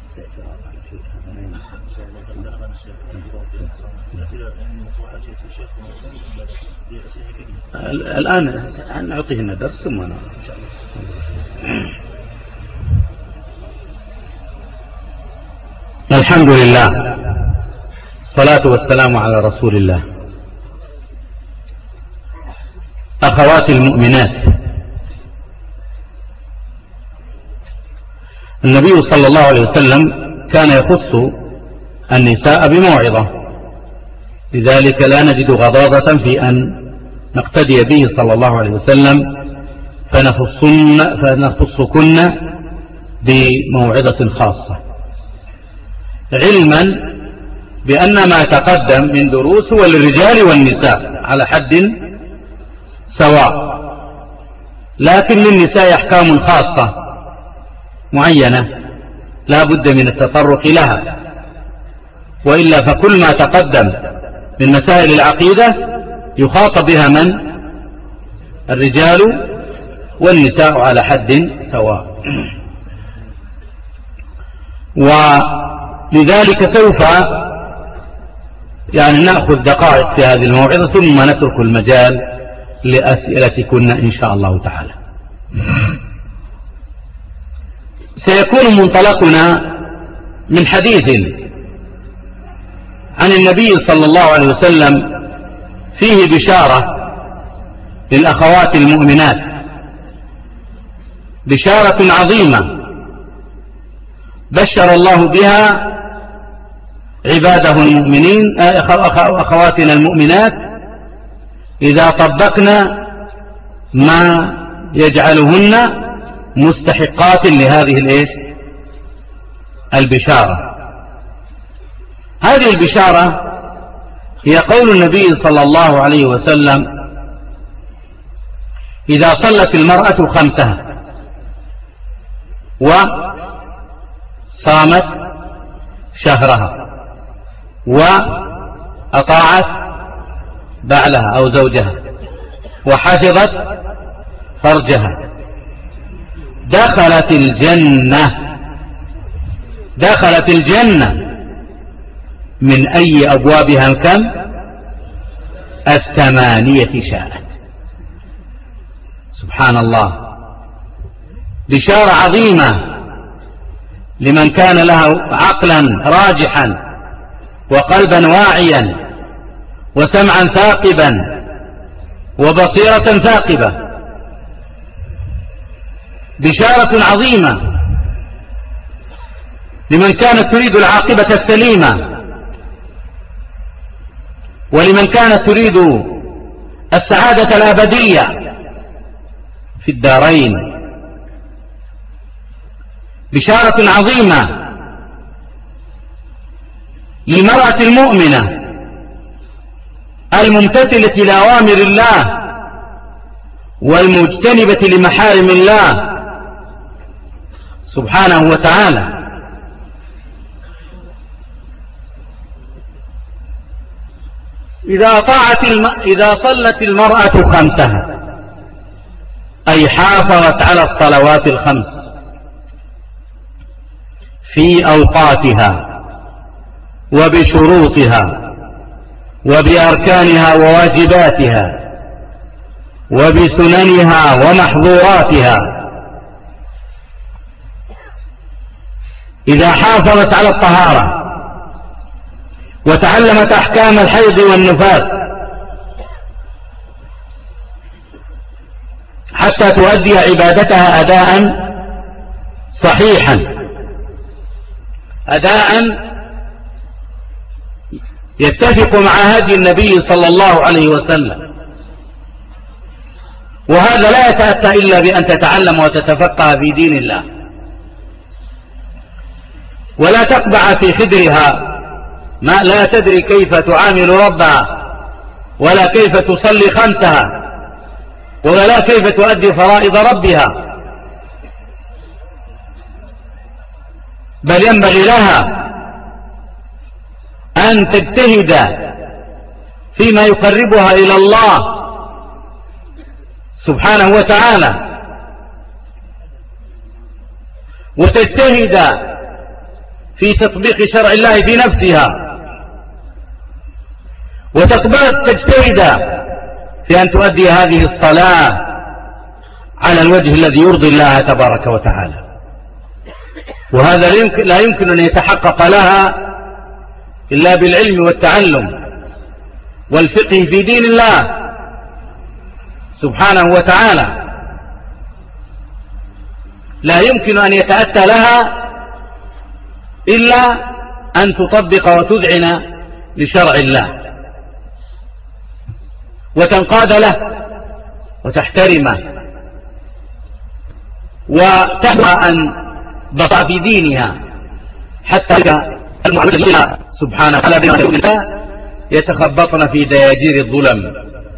الآن نعطيهن درس ثم إن شاء الله. الحمد لله، الصلاة والسلام على رسول الله. أخواتي المؤمنات، النبي صلى الله عليه وسلم كان يخص النساء بموعظة، لذلك لا نجد غضاضة في أن نقتدي به صلى الله عليه وسلم فنخصكن بموعظة خاصة، علما بأن ما تقدم من دروس هو للرجال والنساء على حد سواء، لكن للنساء أحكام خاصة معينة لا بد من التطرق لها، وإلا فكل ما تقدم من مسائل العقيدة يخاطب بها من؟ الرجال والنساء على حد سواء. ولذلك سوف نأخذ دقائق في هذه الموعظة ثم نترك المجال لأسئلتكن إن شاء الله تعالى. سيكون منطلقنا من حديث عن النبي صلى الله عليه وسلم فيه بشارة للأخوات المؤمنات، بشارة عظيمة بشر الله بها عباده المؤمنين، أخواتنا المؤمنات، إذا طبقنا ما يجعلهن مستحقات لهذه البشارة. هذه البشارة هي قول النبي صلى الله عليه وسلم: إذا صلت المرأة خمسها وصامت شهرها وأطاعت بعلها أو زوجها وحفظت فرجها دخلت الجنة من أي أبوابها كم؟ 8 شاءت. سبحان الله، بشارة عظيمة لمن كان له عقلا راجحا وقلبا واعيا وسمعا ثاقبا وبصيرة ثاقبة، بشارة عظيمة لمن كانت تريد العاقبة السليمة، ولمن كانت تريد السعادة الأبدية في الدارين. بشارة عظيمة للمرأة المؤمنة الممتثلة لأوامر الله والمجتنبة لمحارم الله سبحانه وتعالى. إذا صلت المرأة خمسها، أي حافظت على الصلوات الخمس في أوقاتها وبشروطها وبأركانها وواجباتها وبسننها ومحظوراتها، إذا حافظت على الطهارة وتعلمت أحكام الحيض والنفاس حتى تؤدي عبادتها أداء صحيحا، أداء يتفق مع هدي النبي صلى الله عليه وسلم. وهذا لا يتأتى إلا بأن تتعلم وتتفقه في دين الله، ولا تقبع في خدرها ما لا تدري كيف تعامل ربها، ولا كيف تصلي خمسها، ولا كيف تؤدي فرائض ربها، بل ينبغي لها أن تجتهد فيما يقربها إلى الله سبحانه وتعالى، وتجتهد في تطبيق شرع الله في نفسها، وتجتهد في أن تؤدي هذه الصلاة على الوجه الذي يرضي الله تبارك وتعالى. وهذا لا يمكن أن يتحقق لها إلا بالعلم والتعلم والفقه في دين الله سبحانه وتعالى. لا يمكن أن يتأتى لها إلا أن تطبق وتذعن لشرع الله وتنقاد له وتحترمه وتهوى أن بطأ في دينها حتى المعبد الله سبحانه وتعالى يتخبطن في دياجير الظلم.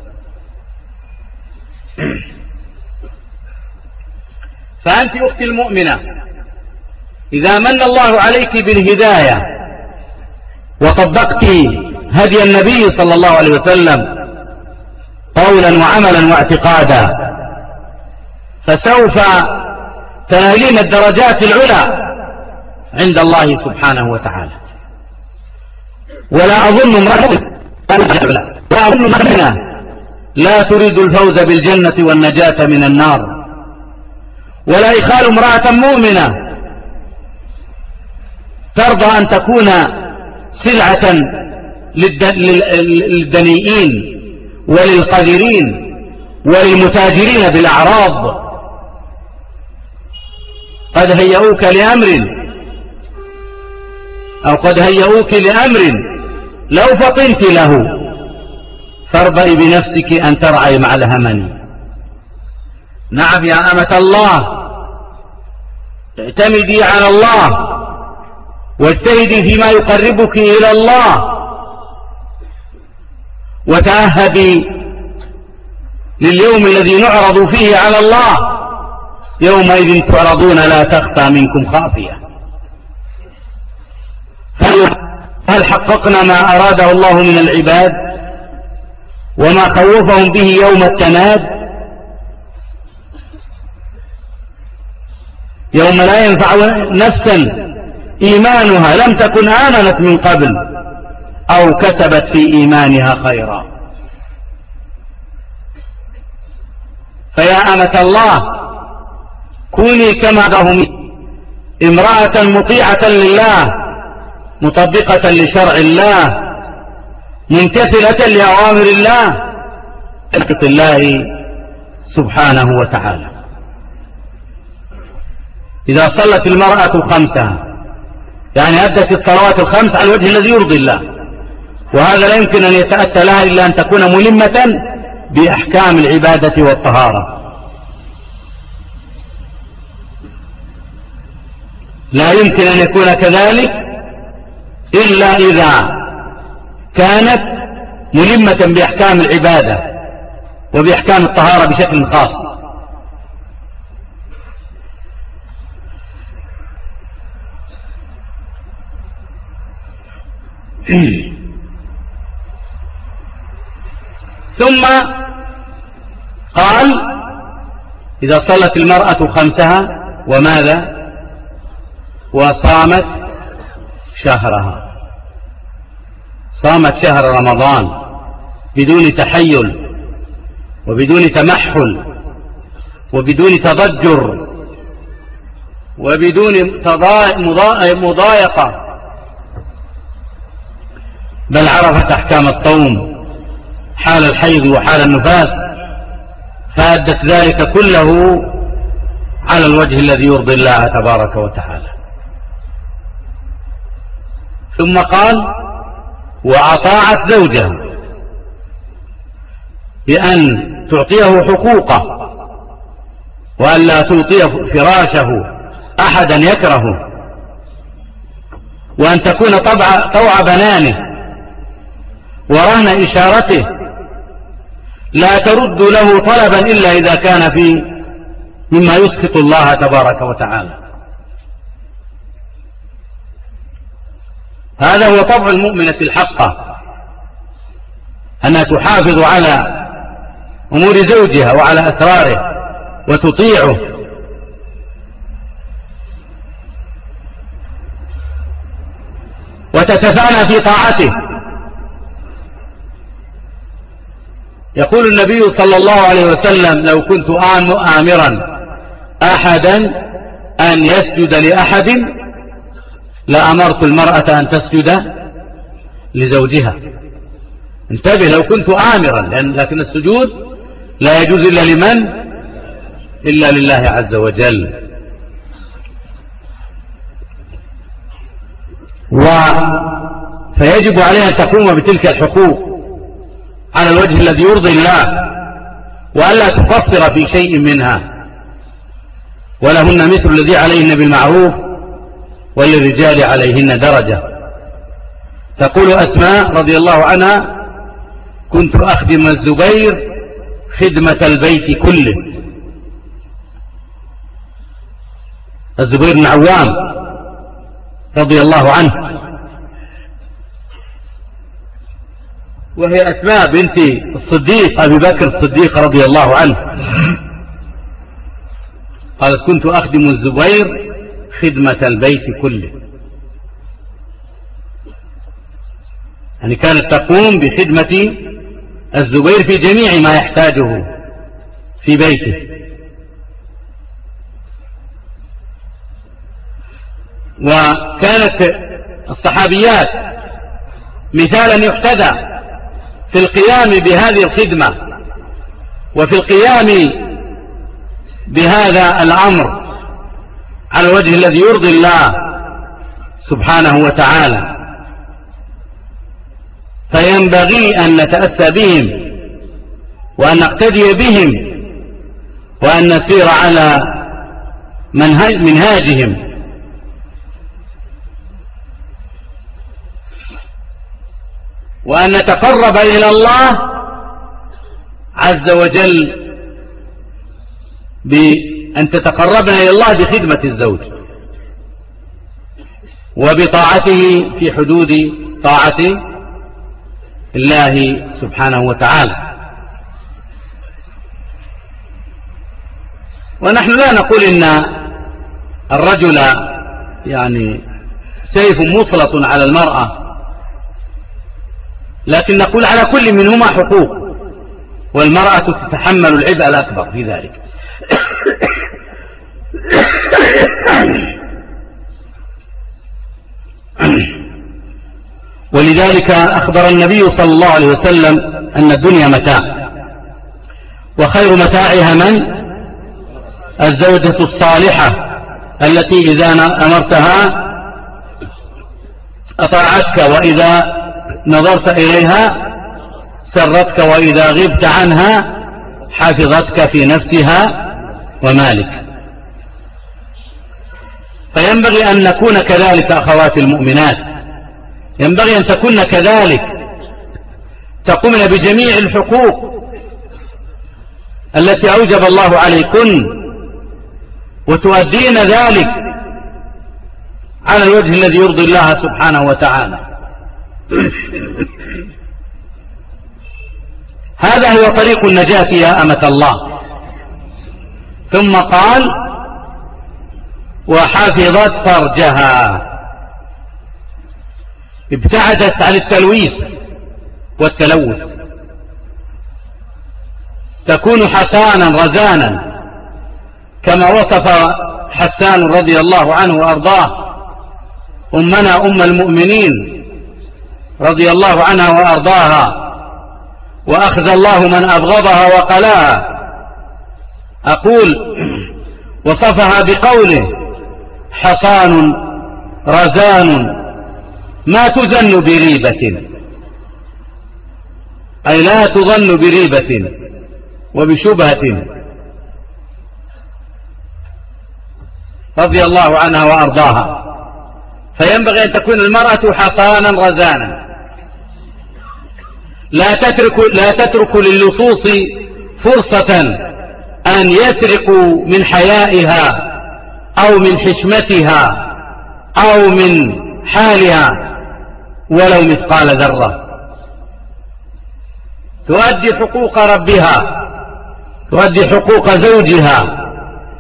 فأنت أختي المؤمنة، إذا من الله عليك بالهداية وطبقت هدي النبي صلى الله عليه وسلم قولا وعملا واعتقادا، فسوف تنالين الدرجات العلى عند الله سبحانه وتعالى. ولا أظن امرأة لا تريد الفوز بالجنة والنجاة من النار، ولا يخال امرأة مؤمنة ترضى أن تكون سلعة للدنيئين وللقذرين وللمتاجرين بالأعراض. قد هيئوك لأمر أو قد هيئوك لأمر لو فطنت له فارضئي بنفسك أن ترعي مع الهمن. نعم يا أمة الله، اعتمدي على الله واجتهدي فيما يقربك إلى الله، وتأهبي لليوم الذي نعرض فيه على الله، يومئذ تعرضون لا تخفى منكم خافية. هل حققنا ما أراده الله من العباد وما خوفهم به يوم التناد، يوم لا ينفع نفسا إيمانها لم تكن آمنت من قبل أو كسبت في إيمانها خيرا. فيا أمة الله، كوني كما هم امرأة مطيعة لله مطبقة لشرع الله ممتثلة لأوامر الله اتق الله سبحانه وتعالى. إذا صلت المرأة خمسها يعني أدت الصلوات الخمس على الوجه الذي يرضي الله، وهذا لا يمكن أن يتأتى لها إلا أن تكون ملمة بأحكام العبادة والطهارة. لا يمكن أن يكون كذلك إلا إذا كانت ملمة بأحكام العبادة وبأحكام الطهارة بشكل خاص. ثم قال إذا صلت المرأة خمسها وماذا وصامت شهرها، صامت شهر رمضان بدون تحيل وبدون تمحل وبدون تضجر وبدون مضايقة، بل عرفت أحكام الصوم حال الحيض وحال النفاس، فأدت ذلك كله على الوجه الذي يرضي الله تبارك وتعالى. ثم قال وأطاعت زوجها بأن تعطيه حقوقه وأن لا تعطيه فراشه أحدا يكرهه، وأن تكون طوع بنانه ورهن إشارته، لا ترد له طلبا إلا إذا كان في مما يسخط الله تبارك وتعالى. هذا هو طبع المؤمنة الحقة، أنها تحافظ على أمور زوجها وعلى أسراره وتطيعه. وتتفانى في طاعته. يقول النبي صلى الله عليه وسلم: لو كنت آمرا أحدا أن يسجد لأحد لأمرت المرأة أن تسجد لزوجها. انتبه، لو كنت آمرا، لكن السجود لا يجوز إلا لمن؟ إلا لله عز وجل. فيجب عليها أن تقوم بتلك الحقوق على الوجه الذي يرضي الله، وألا تقصر في شيء منها، ولهن مثل الذي عليهن بالمعروف وللرجال عليهن درجة. تقول أسماء رضي الله عنها: كنت أخدم الزبير خدمة البيت كله. الزبير بن عوام رضي الله عنه، وهي أسماء بنت الصديق أبي بكر الصديق رضي الله عنه. قالت: كنت أخدم الزبير خدمة البيت كله، يعني كانت تقوم بخدمة الزبير في جميع ما يحتاجه في بيته. وكانت الصحابيات مثالا يحتذى في القيام بهذه الخدمة وفي القيام بهذا الأمر على الوجه الذي يرضي الله سبحانه وتعالى. فينبغي أن نتأسى بهم وأن نقتدي بهم وأن نسير على منهاجهم. وأن نتقرب إلى الله عز وجل بأن تتقربنا إلى الله بخدمة الزوج وبطاعته في حدود طاعة الله سبحانه وتعالى. ونحن لا نقول إن الرجل يعني سيف مسلط على المرأة، لكن نقول على كل منهما حقوق، والمرأة تتحمل العبء الأكبر في ذلك. ولذلك أخبر النبي صلى الله عليه وسلم أن الدنيا متاع، وخير متاعها من؟ الزوجة الصالحة التي إذا أمرتها أطاعتك، وإذا نظرت إليها سرتك، وإذا غبت عنها حفظتك في نفسها ومالك. فينبغي أن نكون كذلك أخوات المؤمنات، ينبغي أن تكون كذلك، تقومن بجميع الحقوق التي أوجب الله عليكن، وتؤدين ذلك على الوجه الذي يرضي الله سبحانه وتعالى. هذا هو طريق النجاة يا أمة الله. ثم قال: وحفظت فرجها، ابتعدت عن التلويث والتلوث، تكون حسانا رزانا كما وصف حسان رضي الله عنه وأرضاه أمنا أم المؤمنين رضي الله عنها وأرضاها، وأخذ الله من أبغضها وقلاها. أقول: وصفها بقوله: حصان رزان ما تظن بريبة، أي لا تظن بريبة وبشبهة، رضي الله عنها وأرضاها. فينبغي أن تكون المرأة حصانا رزانا، لا تترك للصوص فرصة أن يسرقوا من حيائها أو من حشمتها أو من حالها ولو مثقال ذرة. تؤدي حقوق ربها، تؤدي حقوق زوجها،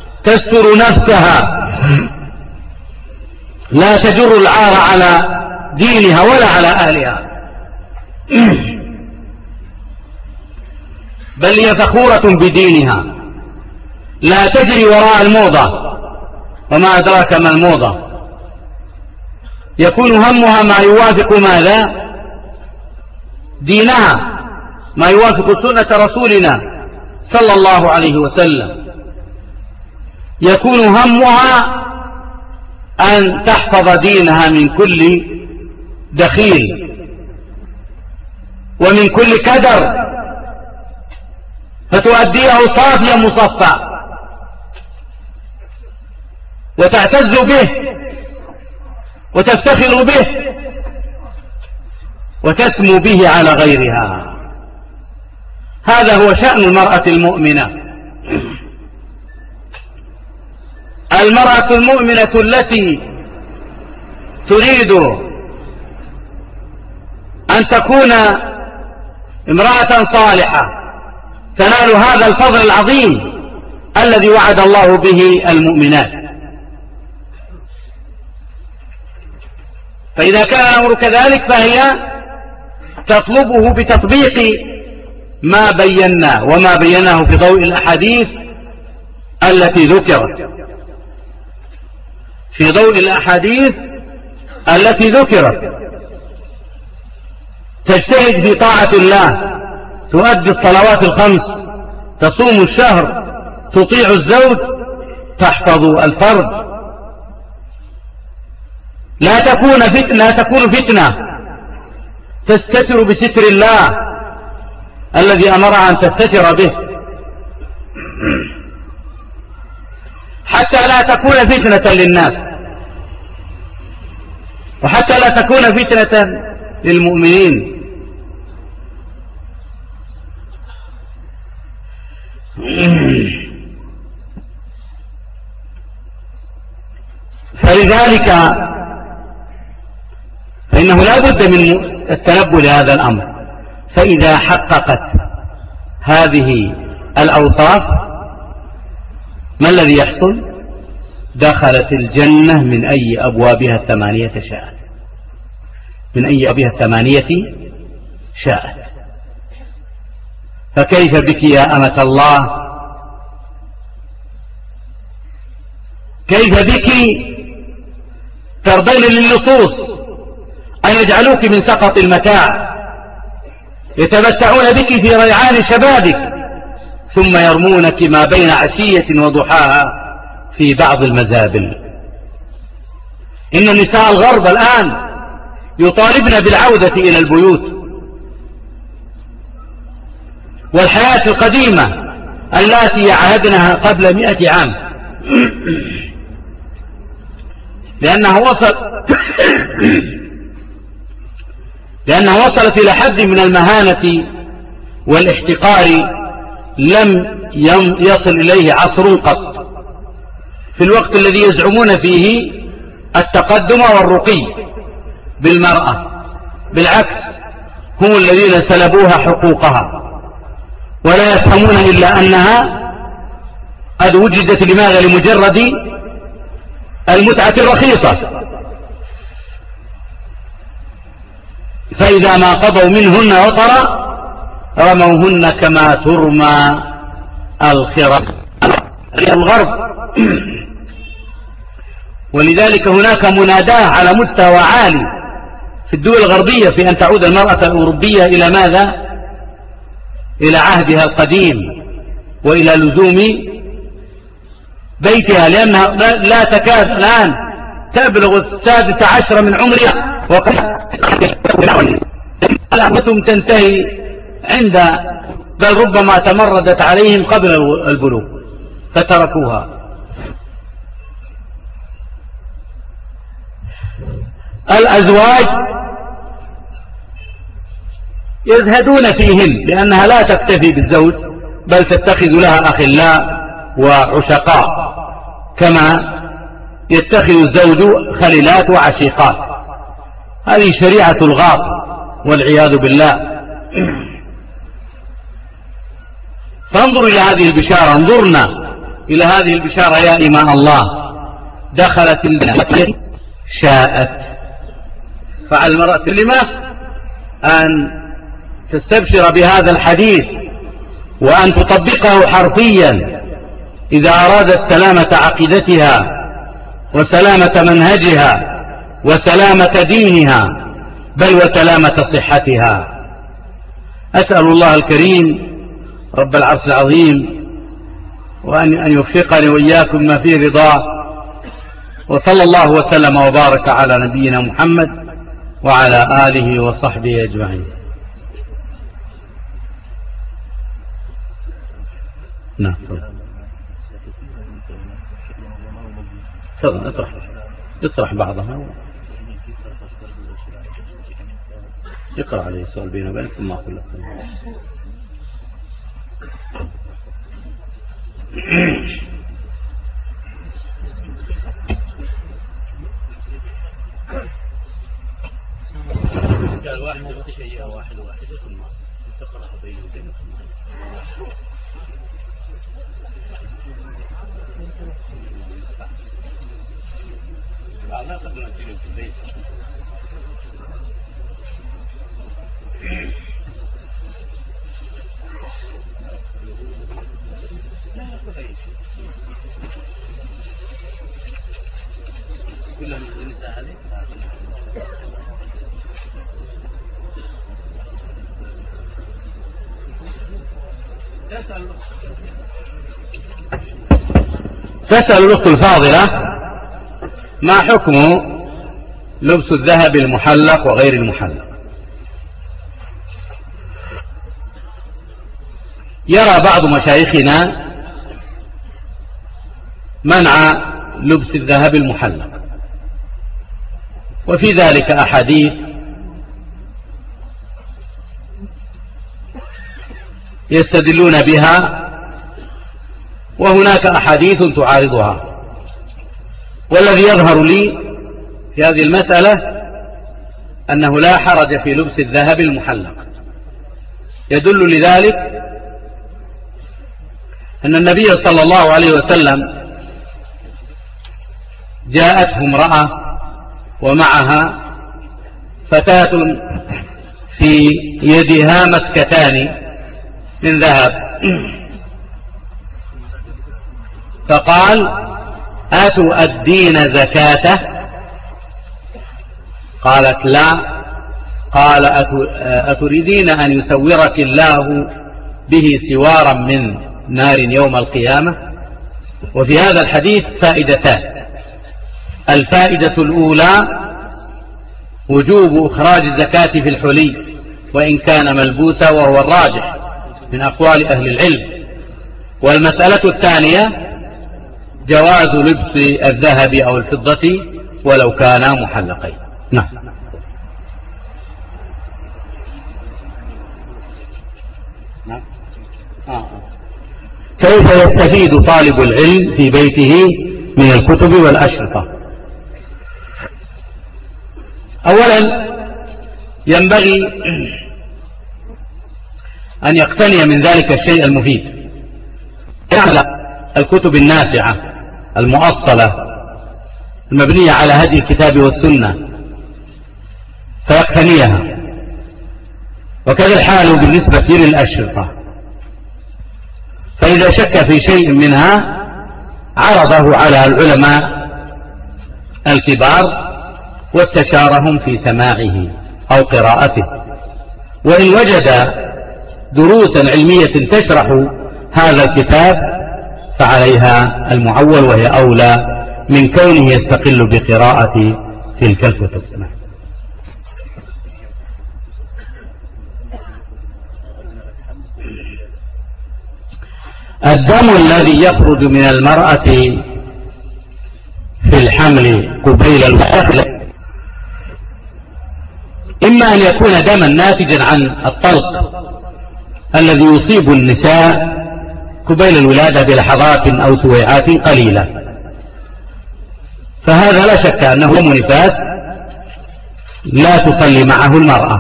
تستر نفسها، لا تجر العار على دينها ولا على أهلها، بل هي فخورة بدينها، لا تجري وراء الموضة. وما أدراك ما الموضة؟ يكون همها ما يوافق ماذا؟ دينها، ما يوافق سنة رسولنا صلى الله عليه وسلم. يكون همها أن تحفظ دينها من كل دخيل ومن كل كدر، فتؤديه صافيا مصفى، وتعتز به وتفتخر به وتسمو به على غيرها. هذا هو شأن المرأة المؤمنة. المرأة المؤمنة التي تريد أن تكون امرأة صالحة تنال هذا الفضل العظيم الذي وعد الله به المؤمنات. فإذا كان الأمر كذلك فهي تطلبه بتطبيق ما بيناه وما بيناه في ضوء الأحاديث التي ذكرت، في ضوء الأحاديث التي ذكرت. تجتهد في طاعة الله، تؤدي الصلوات الخمس، تصوم الشهر، تطيع الزوج، تحفظ الفرد، لا تكون فتنة، تستتر بستر الله الذي أمرها أن تستتر به، حتى لا تكون فتنة للناس، وحتى لا تكون فتنة للمؤمنين. فلذلك فإنه لا بد من التنبه لهذا الأمر. فإذا حققت هذه الأوصاف ما الذي يحصل؟ دخلت الجنة من أي أبوابها الثمانية شاءت، من أي أبوابها الثمانية شاءت. فكيف بك يا أمة الله؟ كيف بك ترضين للصوص أن يجعلوك من سقط المتاع، يتمتعون بك في ريعان شبابك، ثم يرمونك ما بين عشية وضحاها في بعض المزابل. إن نساء الغرب الآن يطالبن بالعودة إلى البيوت والحياة القديمة التي عهدناها قبل 100 عام، لأنها وصلت إلى حد من المهانة والاحتقار لم يصل إليه عصر قط، في الوقت الذي يزعمون فيه التقدم والرقي بالمرأة. بالعكس، هم الذين سلبوها حقوقها، ولا يفهمون إلا أنها قد وجدت لماذا؟ لمجرد المتعة الرخيصة. فإذا ما قضوا منهن وطرا رموهن كما ترمى الخرق الغرب. ولذلك هناك مناداة على مستوى عالي في الدول الغربية في أن تعود المرأة الأوروبية إلى ماذا؟ إلى عهدها القديم وإلى لزوم بيتها، لأنها لا تكاد الآن تبلغ 16 من عمرها، وقد الأمة تنتهي عند، بل ربما تمردت عليهم قبل البلوغ فتركوها. الأزواج يزهدون فيهن لأنها لا تكتفي بالزوج، بل تتخذ لها أخلاء وعشقاء، كما يتخذ الزوج خليلات وعشيقات. هذه شريعة الغاب والعياذ بالله. فانظروا إلى هذه البشارة، انظرنا إلى هذه البشارة يا إماء الله. دخلت الجنة شاءت، فعلى المرأة لما أن تستبشر بهذا الحديث وأن تطبقه حرفيا إذا أرادت سلامة عقيدتها وسلامة منهجها وسلامة دينها بل وسلامة صحتها. أسأل الله الكريم رب العرش العظيم وأن يوفقني وإياكم ما فيه رضاه، وصلى الله وسلم وبارك على نبينا محمد وعلى آله وصحبه أجمعين. نعم تفضل اطرح بعضها. اقرأ عليه السؤال بينه وبينك ثم أقول لك. واحد واحد ثم تقرأ بينه وبينك. تسأل الأخت الفاضلة ما حكم لبس الذهب المحلق وغير المحلق؟ يرى بعض مشايخنا منع لبس الذهب المحلق، وفي ذلك أحاديث يستدلون بها وهناك أحاديث تعارضها. والذي يظهر لي في هذه المسألة أنه لا حرج في لبس الذهب المحلق. يدل لذلك أن النبي صلى الله عليه وسلم جاءته امرأة ومعها فتاة في يدها مسكتان من ذهب، فقال أتؤدين زكاته؟ قالت لا. قال أتريدين أن يسورك الله به سوارا من نار يوم القيامة؟ وفي هذا الحديث فائدتان. الفائدة الأولى وجوب إخراج الزكاة في الحلي وإن كان ملبوسا، وهو الراجح من أقوال أهل العلم. والمسألة الثانية جواز لبس الذهب أو الفضة ولو كانا محلقين. نعم. كيف يستفيد طالب العلم في بيته من الكتب والأشرطة؟ أولا ينبغي أن يقتني من ذلك الشيء المفيد، يعمل الكتب النافعة المؤصلة المبنية على هدي الكتاب والسنة فيقتنيها. وكذا الحال بالنسبة للأشرطة، فإذا شك في شيء منها عرضه على العلماء الكبار واستشارهم في سماعه أو قراءته، وإن وجد دروسا علمية تشرح هذا الكتاب فعليها المعول، وهي أولى من كونه يستقل بقراءة تلك الكتب. الدم الذي يخرج من المرأة في الحمل قبيل الولاده إما أن يكون دما ناتجا عن الطلق الذي يصيب النساء قبيل الولادة بلحظات أو سويعات قليلة، فهذا لا شك أنه دم نفاس لا تصلي معه المرأة،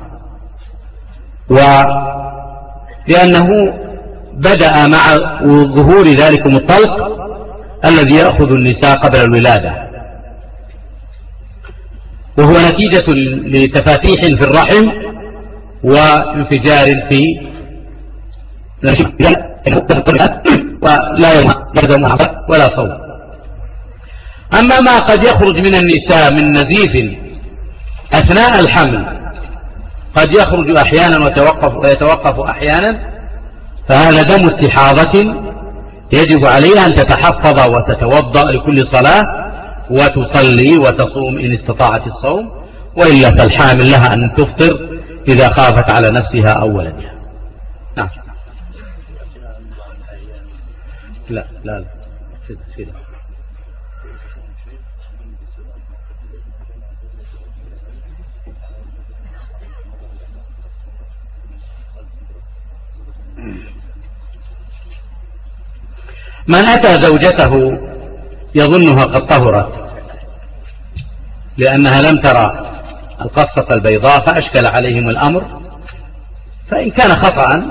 ولأنه بدأ مع ظهور ذلكم الطلق الذي يأخذ النساء قبل الولادة. وهو نتيجة لتفاتيح في الرحم وانفجار في ولا يلزم ولا صوم. أما ما قد يخرج من النساء من نزيف أثناء الحمل قد يخرج أحيانا ويتوقف أحيانا، فهذا دم استحاضة يجب عليها أن تتحفظ وتتوضأ لكل صلاة وتصلي وتصوم إن استطاعت الصوم، وإلا فالحامل لها أن تفطر إذا خافت على نفسها أو ولدها. نعم. لا لا لا من أتى زوجته يظنها قد طهرت لأنها لم ترى القصة البيضاء فأشكل عليهم الأمر، فإن كان خطأ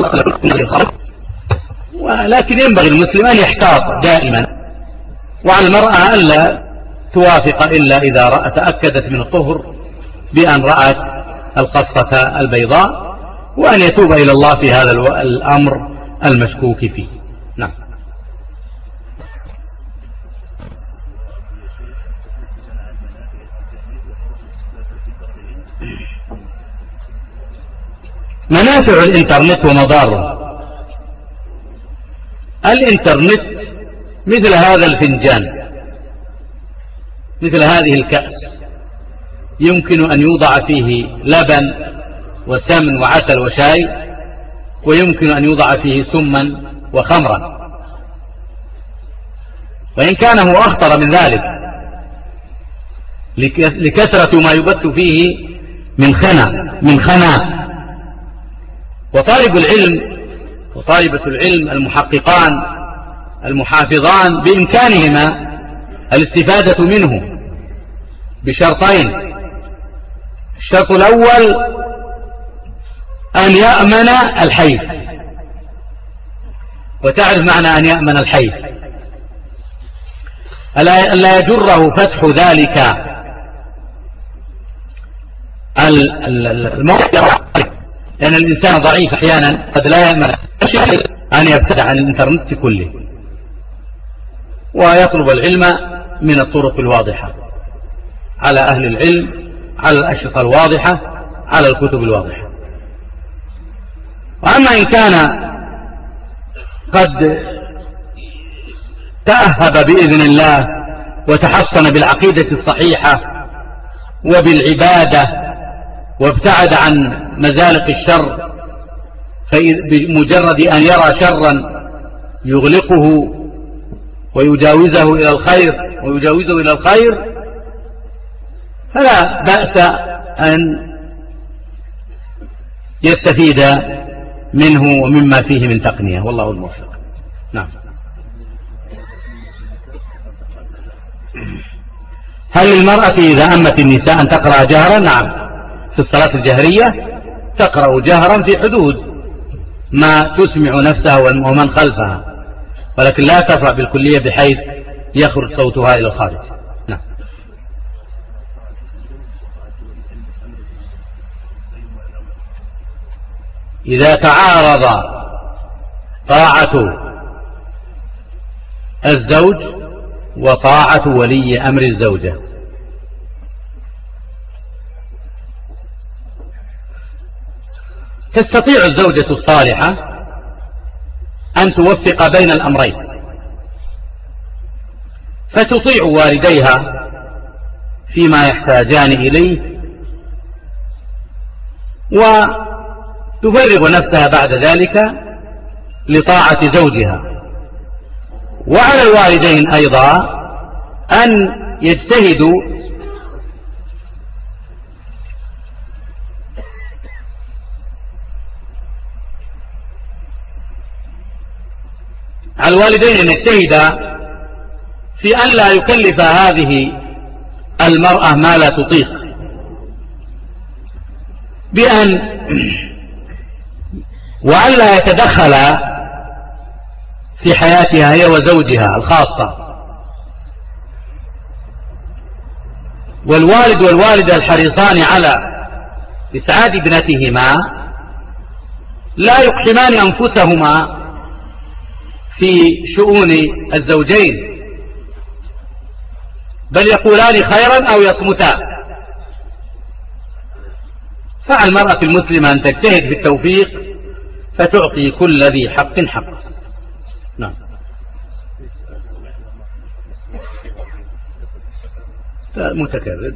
ولكن ينبغي المسلم أن يحتاط دائما، وعلى المرأة ألا توافق إلا إذا تأكدت من الطهر بأن رأت القصة البيضاء، وأن يتوب إلى الله في هذا الأمر المشكوك فيه. نعم. منافع الإنترنت ومضاره. الإنترنت مثل هذا الفنجان، مثل هذه الكأس، يمكن أن يوضع فيه لبن وسمن وعسل وشاي، ويمكن أن يوضع فيه سما وخمرا، وإن كان هو أخطر من ذلك لكثرة ما يبث فيه من خنا. وطالب العلم وطالبة العلم المحققان المحافظان بإمكانهما الاستفادة منه بشرطين: الشرط الأول أن يأمن الحيف، وتعرف معنى أن يأمن الحيف، ألا يجره فتح ذلك الموقع، لأن الإنسان ضعيف أحيانا قد لا يأمن أن يبتدع عن الإنترنت كله، ويطلب العلم من الطرق الواضحة على أهل العلم، على الأشرطة الواضحة، على الكتب الواضحة. وأما إن كان قد تأهب بإذن الله وتحصن بالعقيدة الصحيحة وبالعبادة وابتعد عن مزالق الشر، بمجرد أن يرى شرا يغلقه ويجاوزه إلى الخير فلا بأس أن يستفيد منه ومما فيه من تقنية، والله الموفق. نعم. هل للمرأة إذا أمت النساء أن تقرأ جهرا؟ نعم، في الصلاة الجهرية تقرأ جهرا في حدود ما تسمع نفسها ومن خلفها، ولكن لا ترفع بالكلية بحيث يخرج صوتها إلى الخارج. نعم. إذا تعارض طاعة الزوج وطاعة ولي أمر الزوجة، تستطيع الزوجة الصالحة أن توفق بين الأمرين، فتطيع والديها فيما يحتاجان إليه، وتفرغ نفسها بعد ذلك لطاعة زوجها. وعلى الوالدين أيضا أن يجتهدوا أن يجتهد في أن لا يكلف هذه المرأة ما لا تطيق، وأن لا يتدخل في حياتها هي وزوجها الخاصة، والوالد والوالدة الحريصان على إسعاد ابنتهما لا يقحمان أنفسهما في شؤون الزوجين، بل يقولان خيرا أو يصمتان. فعلى المرأة المسلمة أن تجتهد في التوفيق فتعطي كل ذي حق حقه. نعم. متكرر.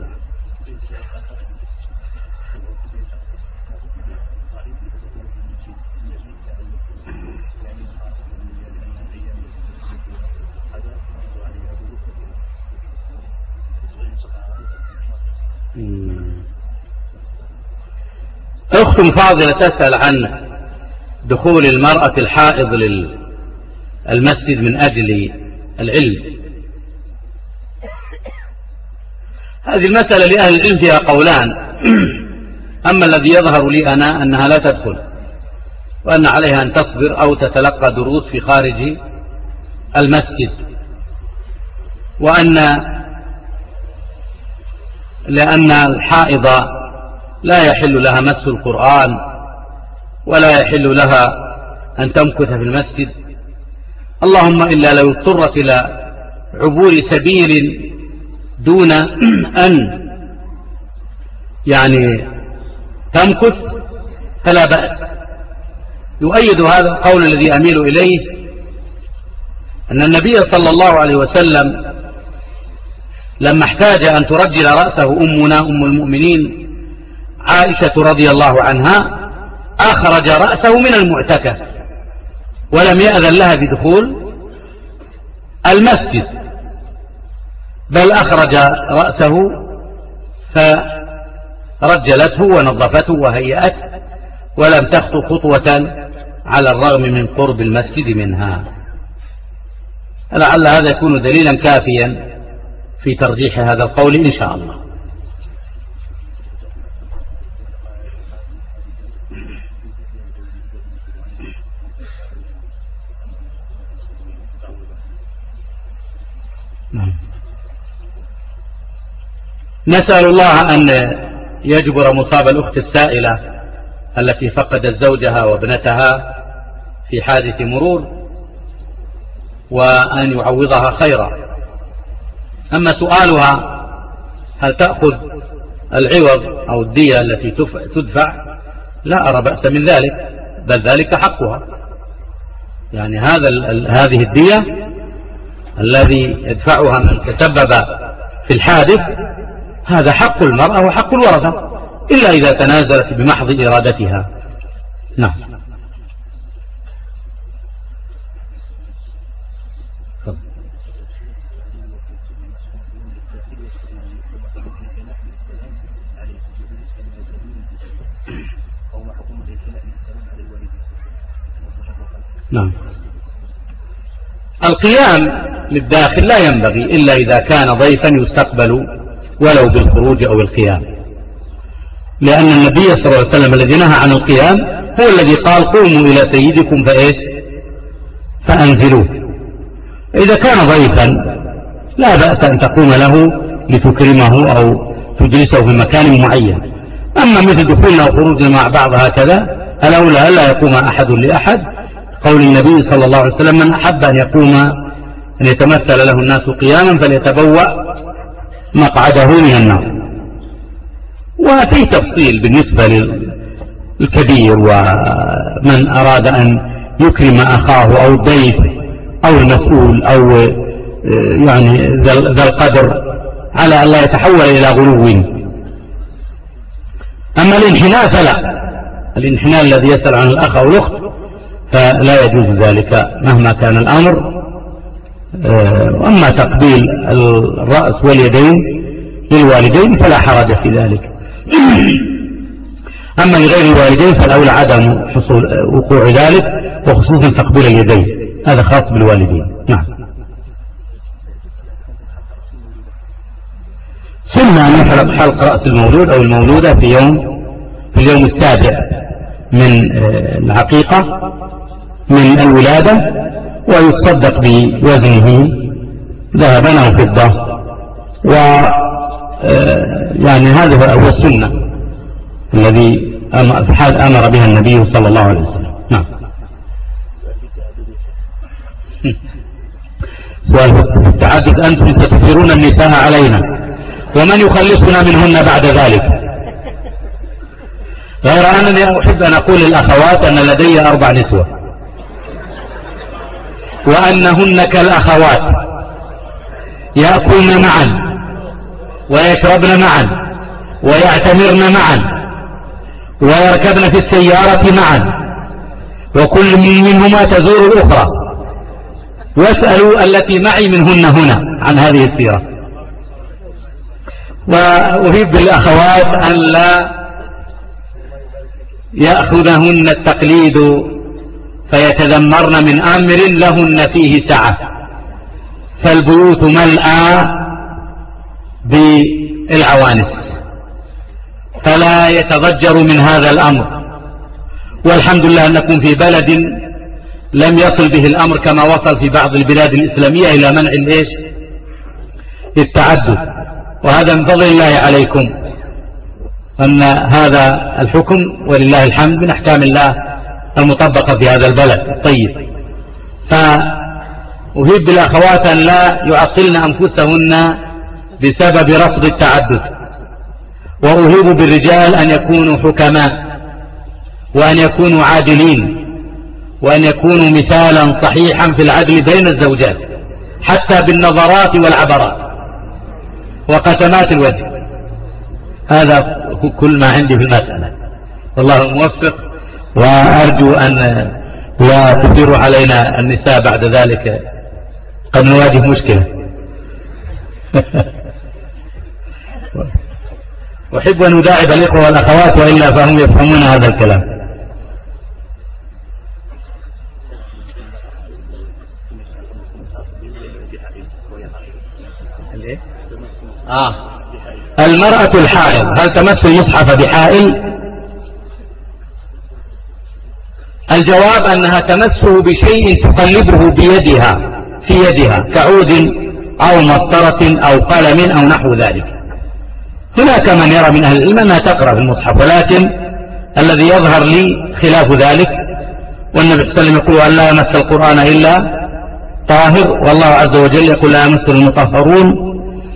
أخت فاضلة تسأل عن دخول المرأة الحائض للمسجد من أجل العلم. هذه المسألة لأهل العلم فيها قولان، أما الذي يظهر لي أنا أنها لا تدخل، وأن عليها أن تصبر أو تتلقى دروس في خارج المسجد، لأن الحائض لا يحل لها مس القرآن ولا يحل لها أن تمكث في المسجد، اللهم إلا لو اضطرت إلى عبور سبيل دون أن يعني تمكث فلا بأس. يؤيد هذا القول الذي أميل إليه أن النبي صلى الله عليه وسلم لما احتاج أن ترجل رأسه أمنا أم المؤمنين عائشة رضي الله عنها أخرج رأسه من المعتكف ولم يأذن لها بدخول المسجد، بل أخرج رأسه فرجلته ونظفته وهيئته ولم تخطو خطوة على الرغم من قرب المسجد منها. لعل هذا يكون دليلا كافيا في ترجيح هذا القول إن شاء الله. نسأل الله أن يجبر مصاب الأخت السائلة التي فقدت زوجها وابنتها في حادث مرور وأن يعوضها خيرا. أما سؤالها هل تأخذ العوض أو الدية التي تدفع، لا أرى بأس من ذلك، بل ذلك حقها. يعني هذه الدية الذي يدفعها من تسبب في الحادث هذا حق المرأة وحق الورثة، إلا إذا تنازلت بمحض إرادتها. نعم. نعم. القيام للداخل لا ينبغي إلا إذا كان ضيفا يستقبل ولو بالخروج أو القيام، لأن النبي صلى الله عليه وسلم الذي نهى عن القيام هو الذي قال قوموا إلى سيدكم فأنزلوه. إذا كان ضيفا لا بأس أن تقوم له لتكرمه أو تجلسه في مكان معين. أما مثل دخولنا وخروجنا مع بعض هكذا الأولى ألا يقوم أحد لأحد، قول النبي صلى الله عليه وسلم من أحب أن يتمثل له الناس قياما فليتبوأ مقعده من النار. وفي تفصيل بالنسبة للكبير ومن أراد أن يكرم أخاه أو الضيف أو المسؤول أو يعني ذا القدر على أن لا يتحول إلى غلو. أما الانحناء فلا، الانحناء الذي يسأل عن الأخ أو الأخت فلا يجوز ذلك مهما كان الأمر. وأما تقبيل الرأس واليدين للوالدين فلا حرج في ذلك. أما لغير الوالدين فالأولى عدم حصول وقوع ذلك، وخصوصا تقبيل اليدين هذا خاص بالوالدين. نعم. سنة أن يحلق حلق رأس المولود أو المولودة في اليوم السابع من العقيقة من الولادة، ويتصدق بوزنه ذهبا أو فضة. يعني هذا هو السنة الذي أمر بها النبي صلى الله عليه وسلم. نعم. سؤال في التعدد: أنتم ستثيرون النساء علينا ومن يخلصنا منهن بعد ذلك؟ غير أنني أحب أن أقول للأخوات أن لدي 4 نسوة وأنهن كالأخوات، يأكلن معا ويشربن معا ويعتمرن معا ويركبن في السيارة معا، وكل منهما تزور الأخرى. واسألوا التي معي منهن هنا عن هذه السيرة. وأحب الأخوات أن لا يأخذهن التقليد فيتذمرن من أمر لهن فيه سعة، فالبيوت ملأى بالعوانس فلا يتضجر من هذا الأمر. والحمد لله أن نكون في بلد لم يصل به الأمر كما وصل في بعض البلاد الإسلامية إلى منع التعدد، وهذا من فضل الله عليكم أن هذا الحكم ولله الحمد من أحكام الله المطبقة في هذا البلد. طيب، فأهب الأخوات أن لا يعطلن أنفسهن بسبب رفض التعدد، وأهب بالرجال أن يكونوا حكماء وأن يكونوا عادلين وأن يكونوا مثالا صحيحا في العدل بين الزوجات حتى بالنظرات والعبرات وقسمات الوجه. هذا كل ما عندي في المسألة، والله الموفق، وأرجو أن لا تثيروا علينا النساء بعد ذلك، قد نواجه مشكلة. أحب أن أداعب الإخوة والأخوات وإلا فهم يفهمون هذا الكلام. المرأة الحائض هل تمس المصحف بحائل؟ الجواب أنها تمسه بشيء تقلبه بيدها في يدها كعود أو مسطرة أو قلم أو نحو ذلك. هناك من يرى من أهل العلم أنها تقرأ في المصحف، ولكن الذي يظهر لي خلاف ذلك، والنبي صلى الله عليه وسلم يقول أن لا يمس القرآن إلا طاهر، والله عز وجل يقول لا يمس المطهرون.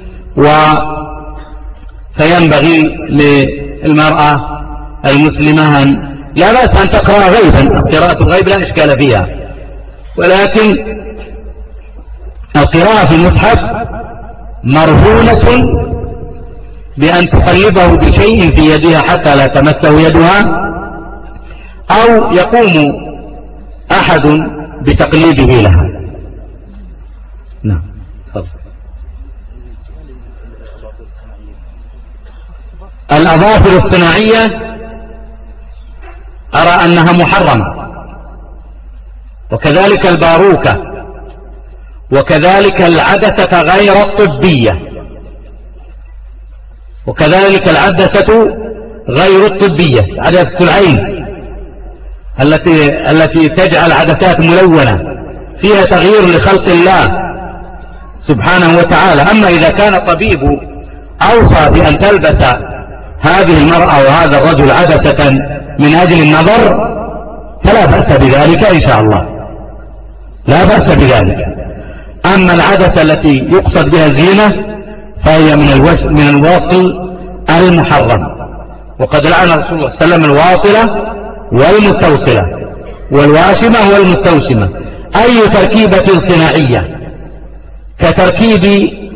فينبغي للمرأة المسلمة أن لا بأس أن تقرأ غيبا، قراءة الغيب لا إشكال فيها، ولكن القراءة في المصحف مرهونة بأن تقلبه بشيء في يدها حتى لا تمسه يدها، أو يقوم أحد بتقليبه لها. نعم. الأظافر الصناعية أرى أنها محرمة، وكذلك الباروكة، وكذلك العدسة غير الطبية، وكذلك العدسة غير الطبية، عدسة العين التي تجعل عدسات ملونة فيها تغيير لخلق الله سبحانه وتعالى. أما إذا كان الطبيب أوصى بأن تلبس هذه المرأة وهذا الرجل عدسة من أجل النظر فلا بأس بذلك إن شاء الله، لا بأس بذلك. أما العدسة التي يقصد بها الزينة فهي من الواصل المحرم، وقد لعن رسول الله صلى الله عليه وسلم الواصلة والمستوصلة والواشمة والمستوشمة. أي تركيبة صناعية كتركيب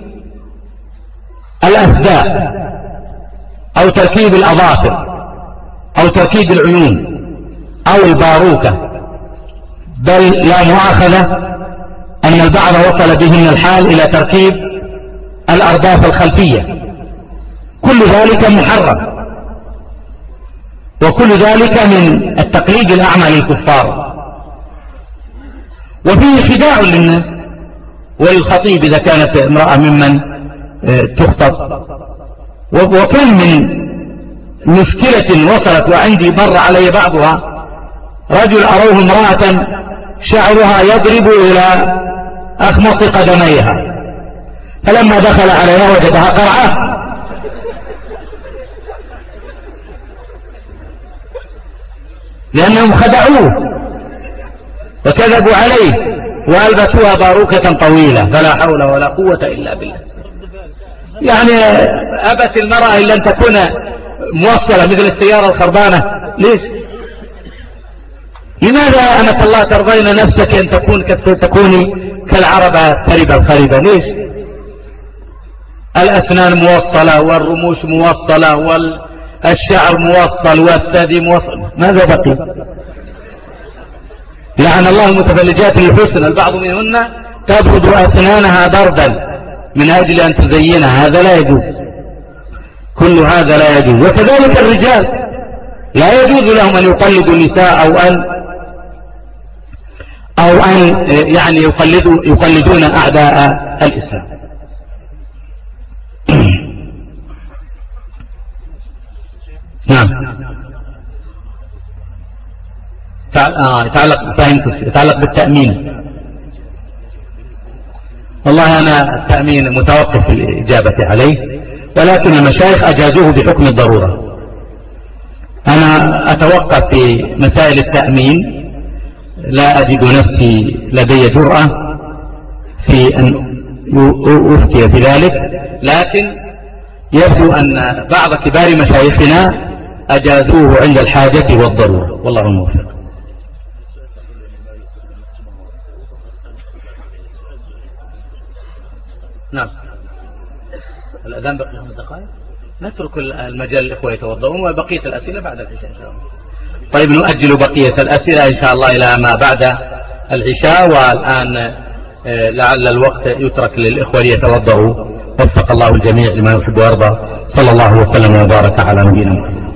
الأثداء أو تركيب الأظافر أو تركيب العيون أو الباروكة، بل لا مؤاخذة أن البعض وصل بهم الحال إلى تركيب الأرداف الخلفية، كل ذلك محرم، وكل ذلك من التقليد الأعمى للكفار، وفيه خداع للناس وللخطيب إذا كانت امرأة ممن تخطب. وكم من مشكلة وصلت وعندي مر علي بعضها، رجل أروه امرأة شعرها يضرب إلى أخمص قدميها، فلما دخل عليها وجدها قرعة لأنهم خدعوه وكذبوا عليه وألبسوها باروكة طويلة، فلا حول ولا قوة إلا بالله. يعني أبت المرأة إلا أن تكون موصلة مثل السيارة الخربانة. ليش؟ لماذا أمة الله ترضين نفسك أن تكوني كالعربة التربة الخربة؟ ليش؟ الأسنان موصلة والرموش موصلة والشعر موصل والثدي موصل، ماذا بقي؟ لعن الله المتفلجات للحسن، البعض منهن تبرد أسنانها بردا من أجل أن تزينها، هذا لا يجوز، كل هذا لا يجوز. وكذلك الرجال لا يجوز لهم أن يقلدوا النساء أو أن يعني يقلدون أعداء الإسلام. نعم. يتعلق بالتأمين. والله أنا التأمين متوقف في الإجابة عليه، ولكن المشايخ أجازوه بحكم الضرورة. أنا أتوقف في مسائل التأمين، لا أجد نفسي لدي جرأة في أن أفتي في ذلك، لكن يبدو أن بعض كبار مشايخنا أجازوه عند الحاجة والضرورة، والله الموفق. نعم. الأذان بقي 5 دقائق، نترك المجال للإخوة يتوضؤون وبقية الأسئلة بعد العشاء إن شاء الله. طيب نؤجل بقية الأسئلة إن شاء الله إلى ما بعد العشاء، والآن لعل الوقت يترك للإخوة ليتوضؤوا. وفق الله الجميع لما يحب ويرضى. صلى الله وسلم وبارك على نبينا محمد.